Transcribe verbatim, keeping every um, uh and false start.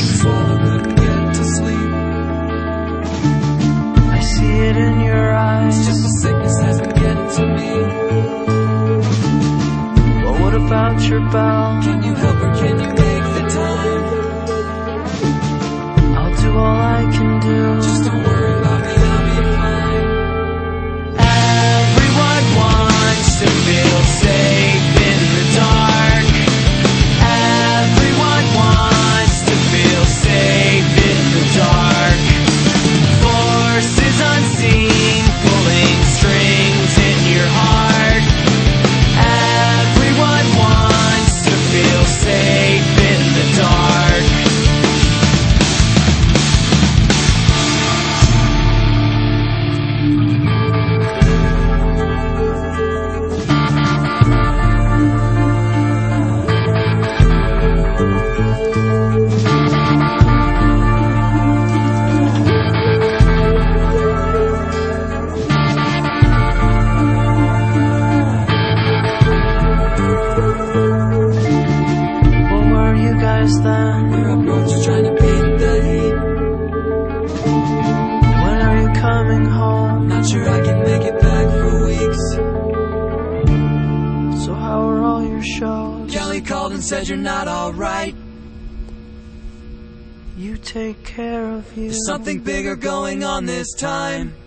swallow, couldn't get to sleep. I see it in your eyes. It's just the sickness hasn't getting to me. But what about your bell? Can you help or can you make the time? I'll do all I can do. Just don't worry about me, I'll be fine. Everyone wants to feel safe in the dark. Everyone wants to feel safe in the dark. Forces unseen pulling strings in your heart. Everyone wants to feel safe in the dark. Then we're up north just trying to beat the heat. When are you coming home? Not sure I can make it back for weeks. So how are all your shows? Kelly called and said you're not alright. You take care of you. There's something bigger going on this time.